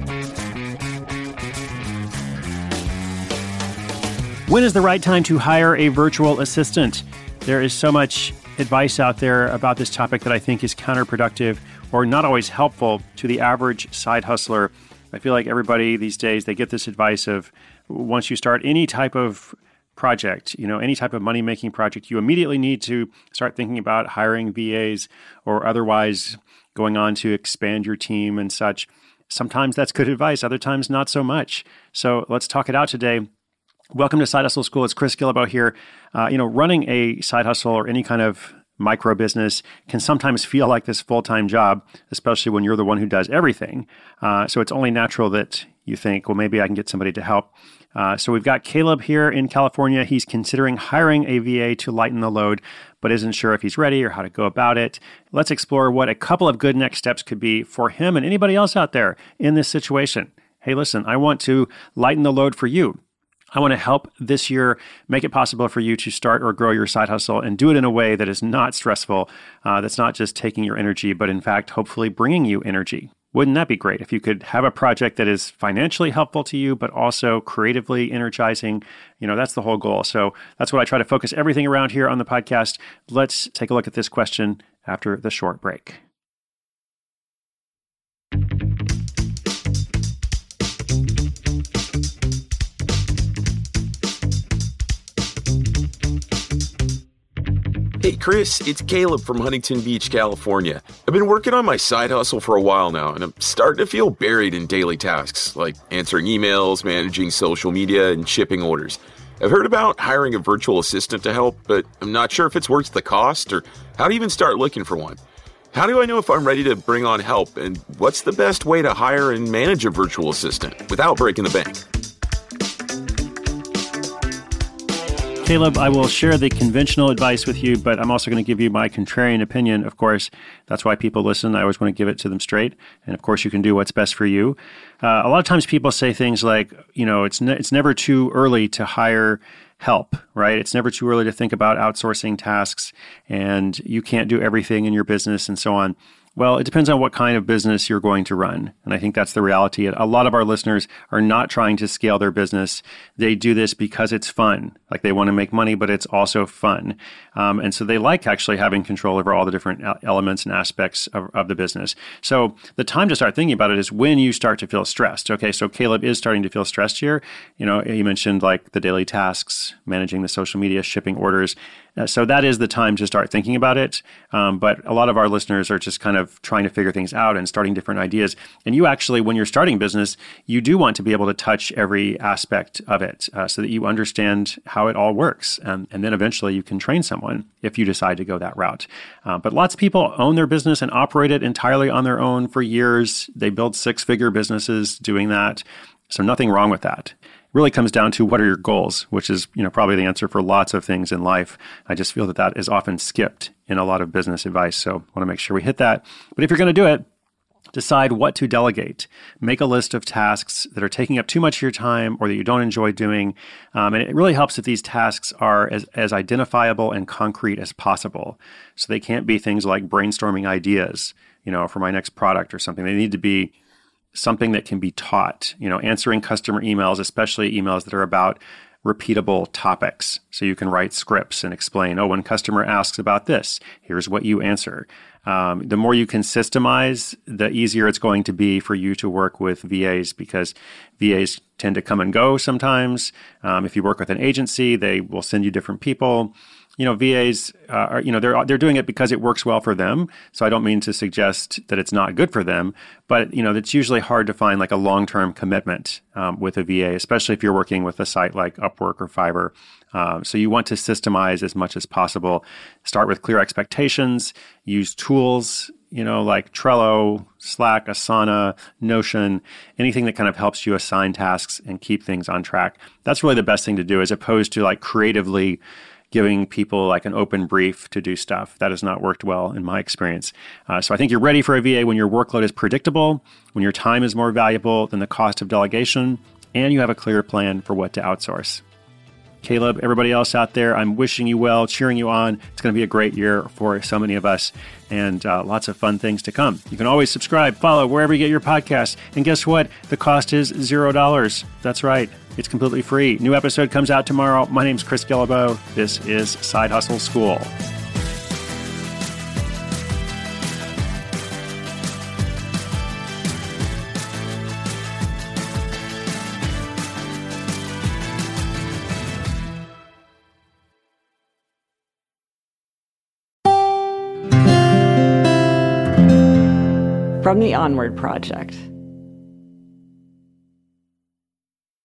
When is the right time to hire a virtual assistant? There is so much advice out there about this topic that I think is counterproductive or not always helpful to the average side hustler. I feel like everybody these days, they get this advice of once you start any type of project, any type of money-making project, you immediately need to start thinking about hiring VAs or otherwise going on to expand your team and such. Sometimes that's good advice, other times not so much. So let's talk it out today. Welcome to Side Hustle School. It's Chris Guillebeau here. Running a side hustle or any kind of micro business can sometimes feel like this full-time job, especially when you're the one who does everything. So it's only natural that you think, well, maybe I can get somebody to help. So we've got Caleb here in California. He's considering hiring a VA to lighten the load, but isn't sure if he's ready or how to go about it. Let's explore what a couple of good next steps could be for him and anybody else out there in this situation. Hey, listen, I want to lighten the load for you. I want to help this year make it possible for you to start or grow your side hustle and do it in a way that is not stressful, that's not just taking your energy, but in fact, hopefully bringing you energy. Wouldn't that be great if you could have a project that is financially helpful to you, but also creatively energizing? That's the whole goal. So that's what I try to focus everything around here on the podcast. Let's take a look at this question after the short break. Hey Chris, it's Caleb from Huntington Beach, California. I've been working on my side hustle for a while now, and I'm starting to feel buried in daily tasks like answering emails, managing social media, and shipping orders. I've heard about hiring a virtual assistant to help, but I'm not sure if it's worth the cost or how to even start looking for one. How do I know if I'm ready to bring on help, and what's the best way to hire and manage a virtual assistant without breaking the bank? Caleb, I will share the conventional advice with you, but I'm also going to give you my contrarian opinion. Of course, that's why people listen. I always want to give it to them straight. And of course, you can do what's best for you. A lot of times people say things like, it's never too early to hire help, right? It's never too early to think about outsourcing tasks, and you can't do everything in your business and so on. Well, it depends on what kind of business you're going to run. And I think that's the reality. A lot of our listeners are not trying to scale their business. They do this because it's fun. Like they want to make money, but it's also fun. And so they like actually having control over all the different elements and aspects of the business. So the time to start thinking about it is when you start to feel stressed. Okay, so Caleb is starting to feel stressed here. He mentioned like the daily tasks, managing the social media, shipping orders. So that is the time to start thinking about it. But a lot of our listeners are just kind of trying to figure things out and starting different ideas. And you actually, when you're starting business, you do want to be able to touch every aspect of it so that you understand how it all works. And then eventually you can train someone if you decide to go that route. But lots of people own their business and operate it entirely on their own for years. They build six-figure businesses doing that. So nothing wrong with that. Really comes down to what are your goals, which is probably the answer for lots of things in life. I just feel that is often skipped in a lot of business advice. So I want to make sure we hit that. But if you're going to do it, decide what to delegate. Make a list of tasks that are taking up too much of your time or that you don't enjoy doing. And it really helps if these tasks are as identifiable and concrete as possible. So they can't be things like brainstorming ideas, for my next product or something. They need to be something that can be taught, answering customer emails, especially emails that are about repeatable topics. So you can write scripts and explain, when customer asks about this, here's what you answer. The more you can systemize, the easier it's going to be for you to work with VAs because VAs tend to come and go sometimes. If you work with an agency, they will send you different people. VAs are, they're doing it because it works well for them. So I don't mean to suggest that it's not good for them, but it's usually hard to find like a long-term commitment with a VA, especially if you're working with a site like Upwork or Fiverr. So you want to systemize as much as possible. Start with clear expectations. Use tools, like Trello, Slack, Asana, Notion, anything that kind of helps you assign tasks and keep things on track. That's really the best thing to do as opposed to like creatively giving people like an open brief to do stuff. That has not worked well in my experience. So I think you're ready for a VA when your workload is predictable, when your time is more valuable than the cost of delegation, and you have a clear plan for what to outsource. Caleb, everybody else out there, I'm wishing you well, cheering you on. It's going to be a great year for so many of us, and lots of fun things to come. You can always subscribe, follow wherever you get your podcasts. And guess what? The cost is $0. That's right. It's completely free. New episode comes out tomorrow. My name's Chris Guillebeau. This is Side Hustle School. From the Onward Project.